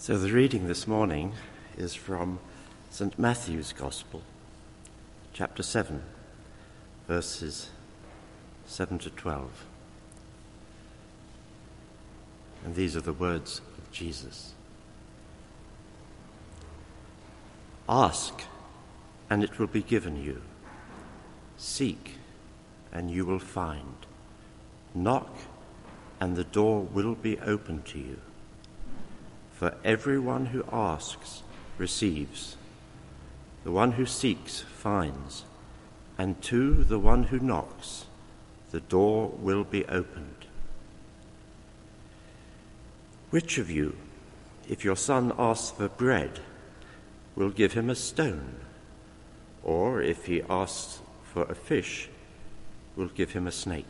So the reading this morning is from St. Matthew's Gospel, chapter 7, verses 7 to 12. And these are the words of Jesus. Ask, and it will be given you. Seek, and you will find. Knock, and the door will be opened to you. For everyone who asks receives, the one who seeks finds, and to the one who knocks the door will be opened. Which of you, if your son asks for bread, will give him a stone? Or if he asks for a fish, will give him a snake?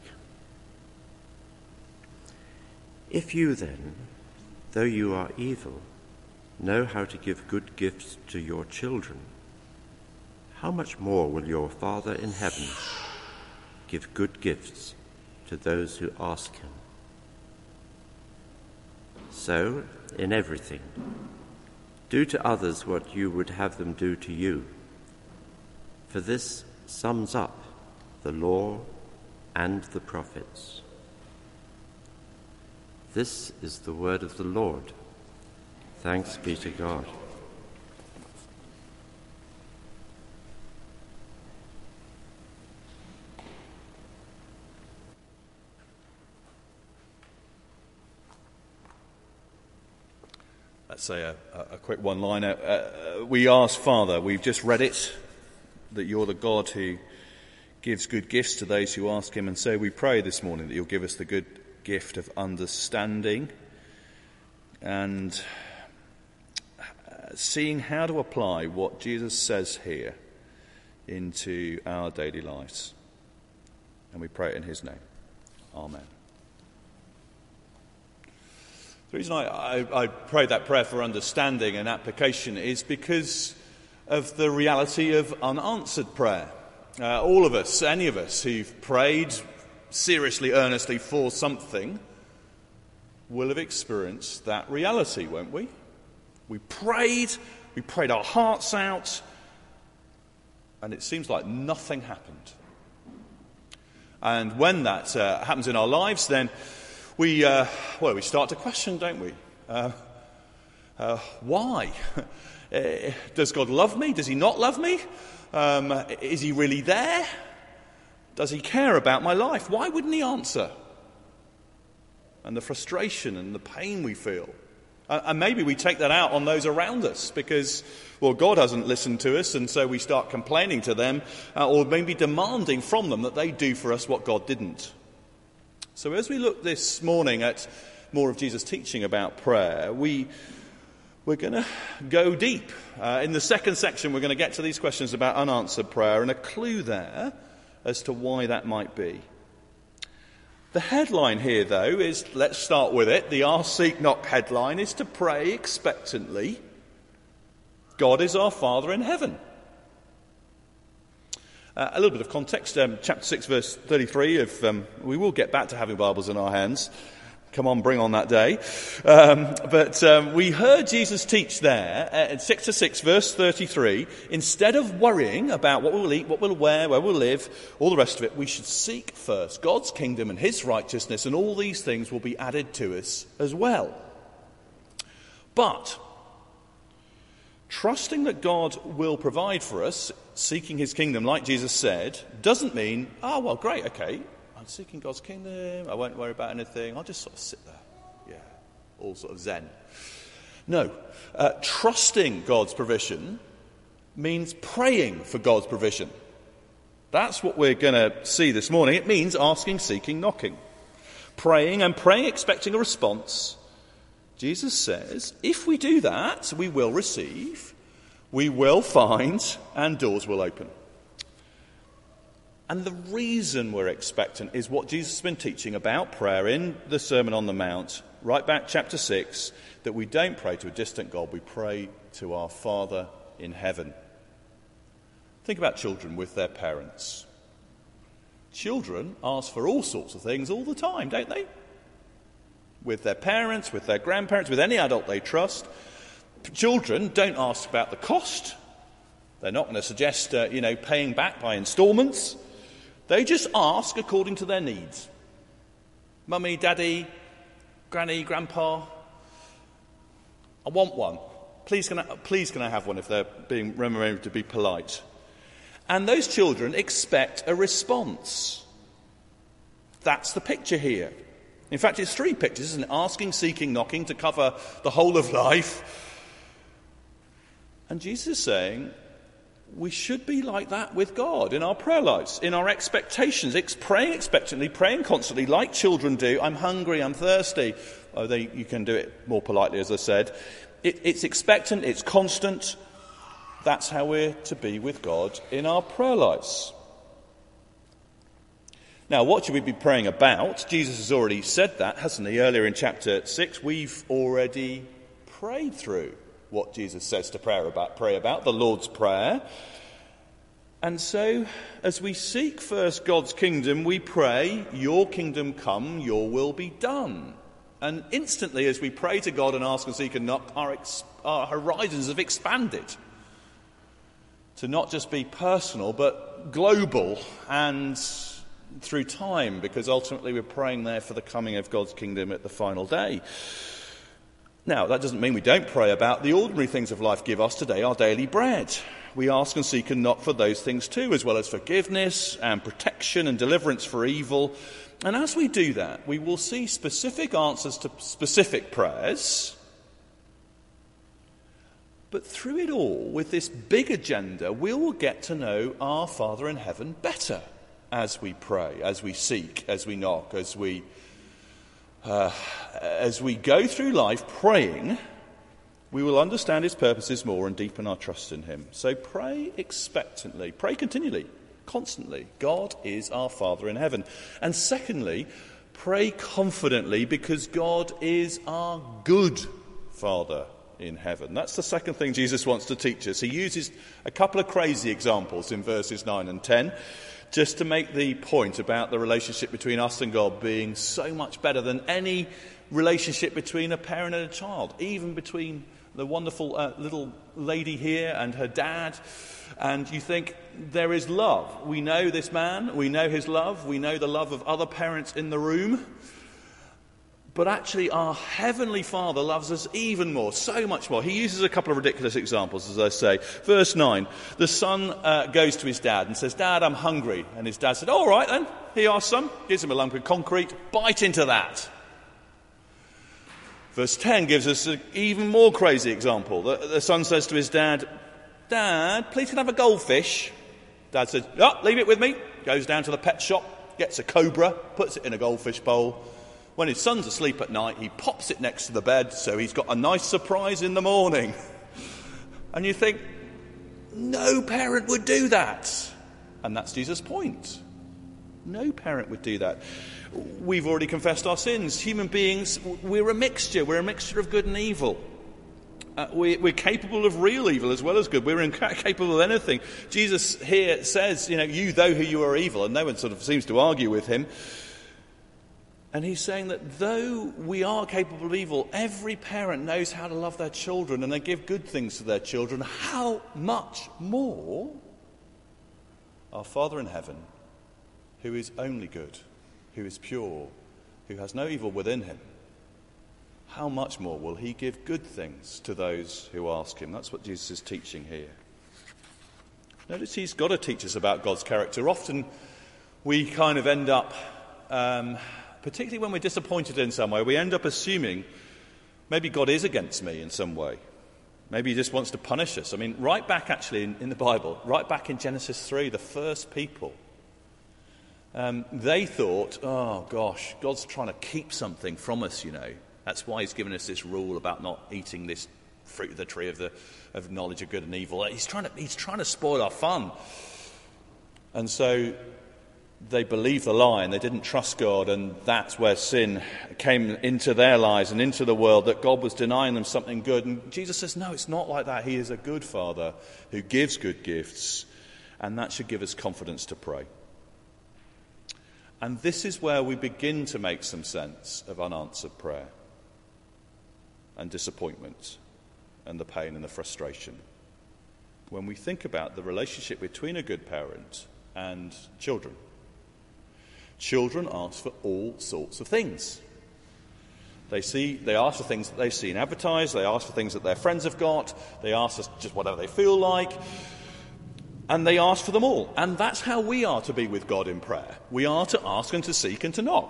If you then, though you are evil, know how to give good gifts to your children, how much more will your Father in heaven give good gifts to those who ask him? So, in everything, do to others what you would have them do to you, for this sums up the law and the prophets. This is the word of the Lord. Thanks be to God. Let's say a quick one-liner. We ask, Father, we've just read it, that you're the God who gives good gifts to those who ask him, and so we pray this morning that you'll give us the good gift of understanding and seeing how to apply what Jesus says here into our daily lives. And we pray it in his name. Amen. The reason I prayed that prayer for understanding and application is because of the reality of unanswered prayer. All of us, any of us who've prayed seriously, earnestly for something will have experienced that reality, won't we? We prayed our hearts out, and it seems like nothing happened. And when that happens in our lives, then we start to question, don't we? Why? Does God love me? Does he not love me? Is he really there? Does he care about my life? Why wouldn't he answer? And the frustration and the pain we feel. And maybe we take that out on those around us because, well, God hasn't listened to us, and so we start complaining to them or maybe demanding from them that they do for us what God didn't. So as we look this morning at more of Jesus' teaching about prayer, we're going to go deep. In the second section, we're going to get to these questions about unanswered prayer and a clue there as to why that might be. The headline here, though, is, let's start with it, the Ask, Seek, Knock headline is to pray expectantly. God is our Father in heaven. A little bit of context, chapter 6, verse 33 we will get back to having Bibles in our hands. Come on, bring on that day. But we heard Jesus teach there, at 6 verse 33, instead of worrying about what we'll eat, what we'll wear, where we'll live, all the rest of it, we should seek first God's kingdom and his righteousness, and all these things will be added to us as well. But trusting that God will provide for us, seeking his kingdom, like Jesus said, doesn't mean, great, okay, I'm seeking God's kingdom, I won't worry about anything, I'll just sort of sit there. Yeah, all sort of zen. No, trusting God's provision means praying for God's provision. That's what we're going to see this morning. It means asking, seeking, knocking. Praying expecting a response. Jesus says, if we do that, we will receive, we will find, and doors will open. And the reason we're expectant is what Jesus has been teaching about prayer in the Sermon on the Mount, right back chapter 6, that we don't pray to a distant God, we pray to our Father in heaven. Think about children with their parents. Children ask for all sorts of things all the time, don't they? With their parents, with their grandparents, with any adult they trust. Children don't ask about the cost. They're not going to suggest, paying back by instalments. They just ask according to their needs. Mummy, Daddy, Granny, Grandpa, I want one. Please can I have one if they're being remembered to be polite? And those children expect a response. That's the picture here. In fact, it's three pictures, isn't it? Asking, seeking, knocking to cover the whole of life. And Jesus is saying we should be like that with God in our prayer lives, in our expectations, praying expectantly, praying constantly, like children do. I'm hungry, I'm thirsty. You can do it more politely, as I said. It's expectant, it's constant. That's how we're to be with God in our prayer lives. Now, what should we be praying about? Jesus has already said that, hasn't he? Earlier in chapter 6, we've already prayed through what Jesus says to pray about, the Lord's Prayer. And so, as we seek first God's kingdom, we pray, your kingdom come, your will be done. And instantly, as we pray to God and ask and seek and knock, our horizons have expanded to not just be personal, but global and through time, because ultimately we're praying there for the coming of God's kingdom at the final day. Now, that doesn't mean we don't pray about the ordinary things of life. Give us today our daily bread. We ask and seek and knock for those things too, as well as forgiveness and protection and deliverance for evil. And as we do that, we will see specific answers to specific prayers. But through it all, with this big agenda, we will get to know our Father in heaven better as we pray, as we seek, as we knock, as we go through life praying. We will understand his purposes more and deepen our trust in him. So pray expectantly, pray continually, constantly. God is our Father in heaven. And secondly, pray confidently, because God is our good Father in heaven. That's the second thing Jesus wants to teach us. He uses a couple of crazy examples in verses 9 and 10 just to make the point about the relationship between us and God being so much better than any relationship between a parent and a child, even between the wonderful little lady here and her dad. And you think, there is love. We know this man, we know his love, we know the love of other parents in the room. But actually our Heavenly Father loves us even more, so much more. He uses a couple of ridiculous examples, as I say. Verse 9, the son goes to his dad and says, Dad, I'm hungry. And his dad said, all right then, here are some. Gives him a lump of concrete, bite into that. Verse 10 gives us an even more crazy example. The son says to his dad, Dad, please can I have a goldfish? Dad says, oh, leave it with me. Goes down to the pet shop, gets a cobra, puts it in a goldfish bowl. When his son's asleep at night, he pops it next to the bed, so he's got a nice surprise in the morning. And you think, no parent would do that. And that's Jesus' point. No parent would do that. We've already confessed our sins. Human beings, we're a mixture. We're a mixture of good and evil. We're capable of real evil as well as good. We're incapable of anything. Jesus here says, you though who you are evil, and no one sort of seems to argue with him. And he's saying that though we are capable of evil, every parent knows how to love their children and they give good things to their children. How much more our Father in heaven, who is only good, who is pure, who has no evil within him, how much more will he give good things to those who ask him? That's what Jesus is teaching here. Notice he's got to teach us about God's character. Often we kind of end up, particularly when we're disappointed in some way, we end up assuming maybe God is against me in some way. Maybe he just wants to punish us. I mean, right back actually in the Bible, right back in Genesis 3, the first people, they thought, oh gosh, God's trying to keep something from us, That's why he's given us this rule about not eating this fruit of the tree of knowledge of good and evil. He's trying to spoil our fun. And so they believed the lie and they didn't trust God, and that's where sin came into their lives and into the world, that God was denying them something good. And Jesus says, no, it's not like that. He is a good Father who gives good gifts, and that should give us confidence to pray. And this is where we begin to make some sense of unanswered prayer and disappointment. and the pain and the frustration when we think about the relationship between a good parent and children. Children ask for all sorts of things. They ask for things that they've seen advertised, they ask for things that their friends have got, they ask for just whatever they feel like, and they ask for them all. And that's how we are to be with God in prayer. We are to ask and to seek and to knock.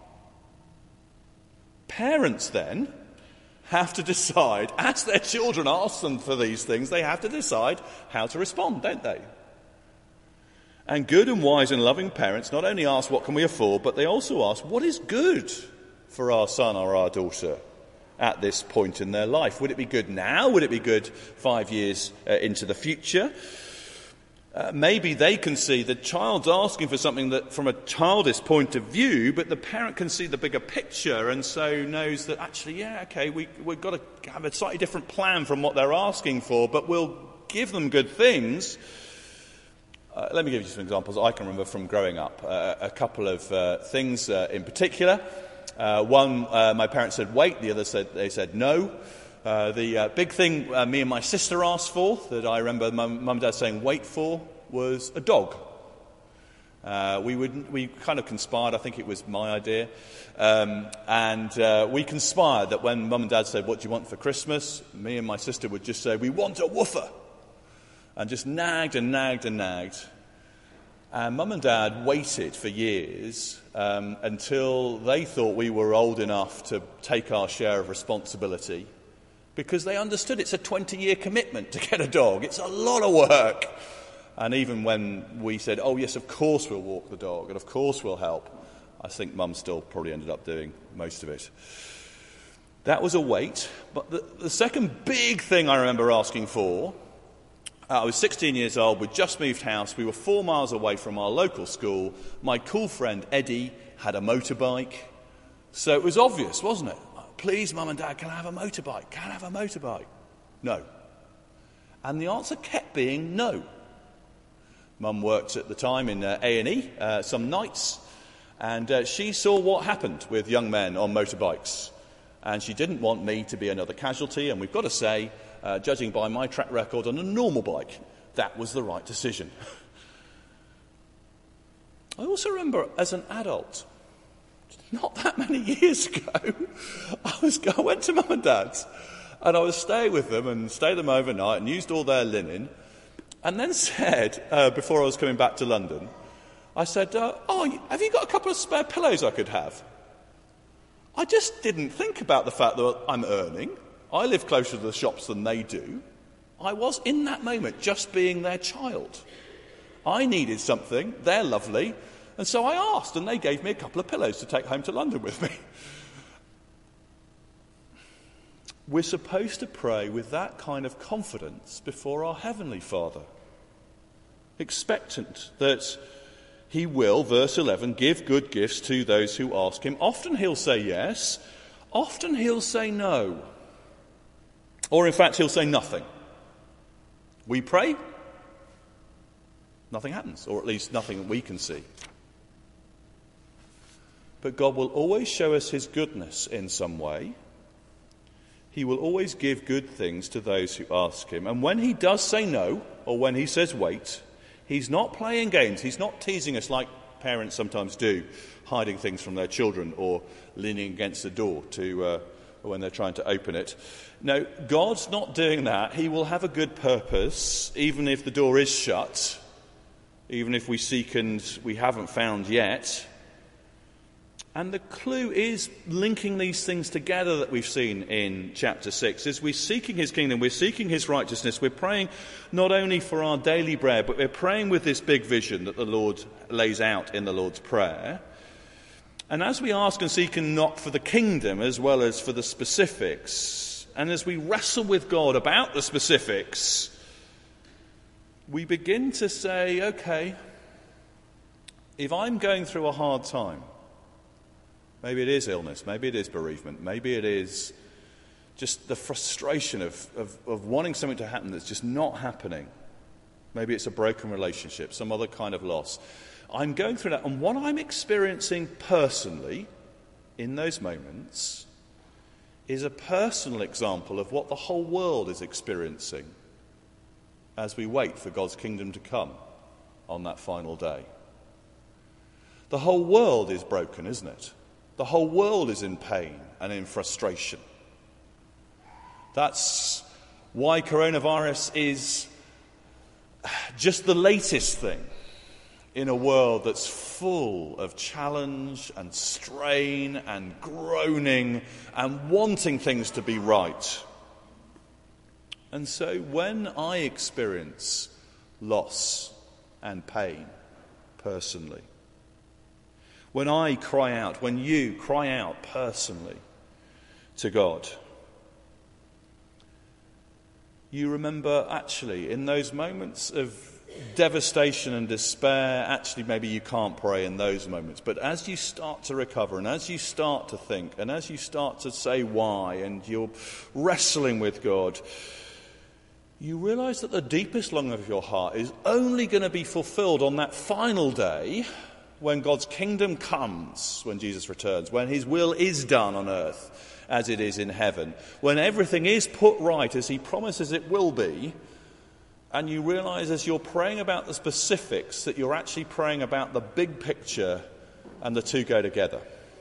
Parents then have to decide, as their children ask them for these things, they have to decide how to respond, don't they? And good and wise and loving parents not only ask what can we afford, but they also ask what is good for our son or our daughter at this point in their life. Would it be good now? Would it be good 5 years into the future? Maybe they can see the child's asking for something that from a childish point of view, but the parent can see the bigger picture and so knows that actually, we've got to have a slightly different plan from what they're asking for, but we'll give them good things. Let me give you some examples I can remember from growing up. A couple of things in particular. One, my parents said wait, the other they said no. The big thing me and my sister asked for, that I remember mum and dad saying wait for, was a dog. We kind of conspired, I think it was my idea, and we conspired that when mum and dad said, what do you want for Christmas? Me and my sister would just say, we want a woofer, and just nagged and nagged and nagged. And mum and dad waited for years until they thought we were old enough to take our share of responsibility, because they understood it's a 20-year commitment to get a dog. It's a lot of work. And even when we said, oh yes, of course we'll walk the dog and of course we'll help, I think mum still probably ended up doing most of it. That was a wait. But the second big thing I remember asking for, I was 16 years old, we'd just moved house, we were 4 miles away from our local school. My cool friend Eddie had a motorbike. So it was obvious, wasn't it? Please, Mum and Dad, can I have a motorbike? Can I have a motorbike? No. And the answer kept being no. Mum worked at the time in A&E some nights, and she saw what happened with young men on motorbikes. And she didn't want me to be another casualty, and we've got to say, judging by my track record on a normal bike, that was the right decision. I also remember as an adult, not that many years ago, I went to Mum and Dad's and I was staying with them and stayed them overnight and used all their linen, and then said, before I was coming back to London, I said, have you got a couple of spare pillows I could have? I just didn't think about the fact that I'm earning. I live closer to the shops than they do. I was, in that moment, just being their child. I needed something. They're lovely. And so I asked, and they gave me a couple of pillows to take home to London with me. We're supposed to pray with that kind of confidence before our Heavenly Father, expectant that He will, verse 11, give good gifts to those who ask Him. Often He'll say yes, often He'll say no. Or in fact, He'll say nothing. We pray, nothing happens, or at least nothing that we can see. But God will always show us His goodness in some way. He will always give good things to those who ask Him. And when He does say no, or when He says wait, He's not playing games. He's not teasing us like parents sometimes do, hiding things from their children or leaning against the door when they're trying to open it. No, God's not doing that. He will have a good purpose, even if the door is shut, even if we seek and we haven't found yet. And the clue is linking these things together that we've seen in chapter 6. As we're seeking His kingdom, we're seeking His righteousness, we're praying not only for our daily bread, but we're praying with this big vision that the Lord lays out in the Lord's Prayer. And as we ask and seek and knock for the kingdom as well as for the specifics, and as we wrestle with God about the specifics, we begin to say, okay, if I'm going through a hard time, maybe it is illness, maybe it is bereavement, maybe it is just the frustration of wanting something to happen that's just not happening. Maybe it's a broken relationship, some other kind of loss. I'm going through that, and what I'm experiencing personally in those moments is a personal example of what the whole world is experiencing as we wait for God's kingdom to come on that final day. The whole world is broken, isn't it? The whole world is in pain and in frustration. That's why coronavirus is just the latest thing in a world that's full of challenge and strain and groaning and wanting things to be right. And so when I experience loss and pain personally, when I cry out, when you cry out personally to God, you remember actually in those moments of devastation and despair, actually maybe you can't pray in those moments, but as you start to recover and as you start to think and as you start to say why and you're wrestling with God, you realise that the deepest longing of your heart is only going to be fulfilled on that final day when God's kingdom comes, when Jesus returns, when his will is done on earth as it is in heaven, when everything is put right as he promises it will be, and you realise as you're praying about the specifics that you're actually praying about the big picture and the two go together.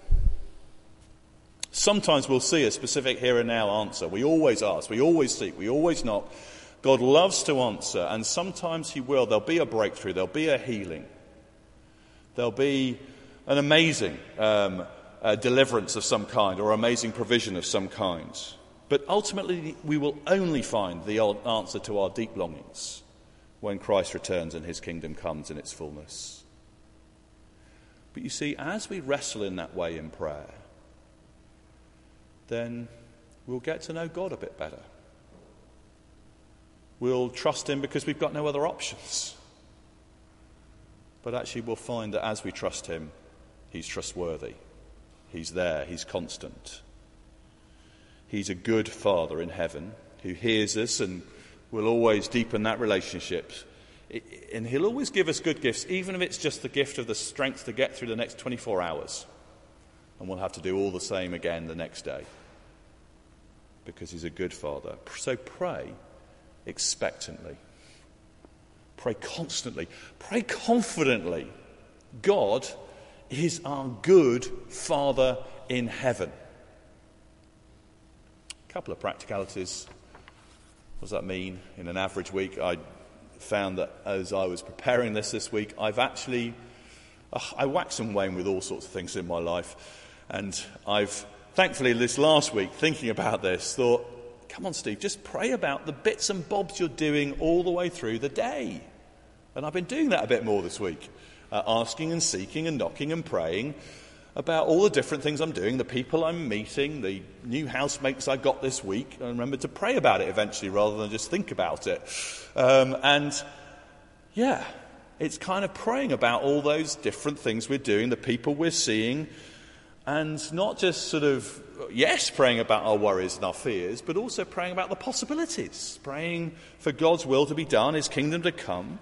Sometimes we'll see a specific here and now answer. We always ask, we always seek, we always knock. God loves to answer, and sometimes he will. There'll be a breakthrough, there'll be a healing. There'll be an amazing deliverance of some kind or amazing provision of some kind. But ultimately, we will only find the answer to our deep longings when Christ returns and his kingdom comes in its fullness. But you see, as we wrestle in that way in prayer, then we'll get to know God a bit better. We'll trust him because we've got no other options. But actually we'll find that as we trust him, he's trustworthy. He's there, he's constant. He's a good Father in heaven who hears us and will always deepen that relationship. And he'll always give us good gifts, even if it's just the gift of the strength to get through the next 24 hours. And we'll have to do all the same again the next day. Because he's a good Father. So pray expectantly. Pray constantly. Pray confidently. God is our good Father in heaven. A couple of practicalities. What does that mean? In an average week, I found that as I was preparing this week, I wax and wane with all sorts of things in my life. And I've, thankfully, this last week, thinking about this, thought, come on, Steve, just pray about the bits and bobs you're doing all the way through the day. And I've been doing that a bit more this week, asking and seeking and knocking and praying about all the different things I'm doing, the people I'm meeting, the new housemates I got this week. I remembered to pray about it eventually rather than just think about it. It's kind of praying about all those different things we're doing, the people we're seeing, and not just sort of, praying about our worries and our fears, but also praying about the possibilities, praying for God's will to be done, his kingdom to come.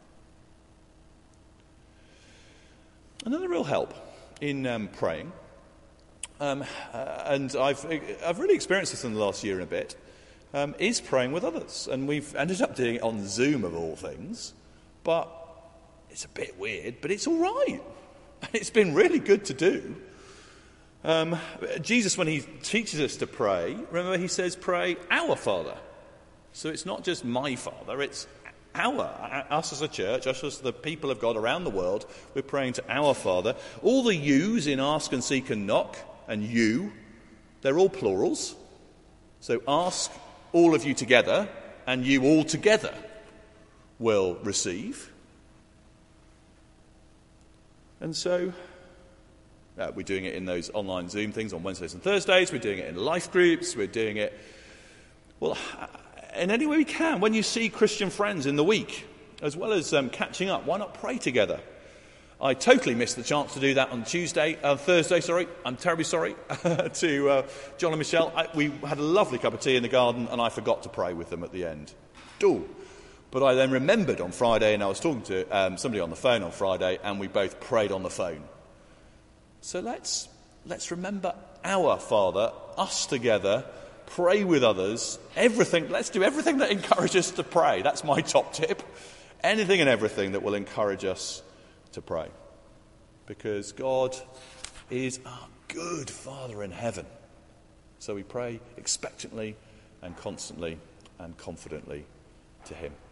Another real help in praying, and I've really experienced this in the last year and a bit, is praying with others. And we've ended up doing it on Zoom of all things, but it's a bit weird, but it's all right. It's been really good to do. Jesus, when he teaches us to pray, remember he says pray our Father. So it's not just my Father, it's us as a church, us as the people of God around the world, we're praying to our Father. All the yous in ask and seek and knock, and you, they're all plurals. So ask all of you together, and you all together will receive. And so we're doing it in those online Zoom things on Wednesdays and Thursdays. We're doing it in life groups. We're doing it, in any way we can. When you see Christian friends in the week, as well as catching up, why not pray together? I totally missed the chance to do that on Thursday. I'm terribly sorry to John and Michelle. We had a lovely cup of tea in the garden, and I forgot to pray with them at the end. But I then remembered on Friday, and I was talking to somebody on the phone on Friday, and we both prayed on the phone. So let's remember our Father us together, pray with others, everything. Let's do everything that encourages us to pray. That's my top tip. Anything and everything that will encourage us to pray. Because God is our good Father in heaven. So we pray expectantly and constantly and confidently to him.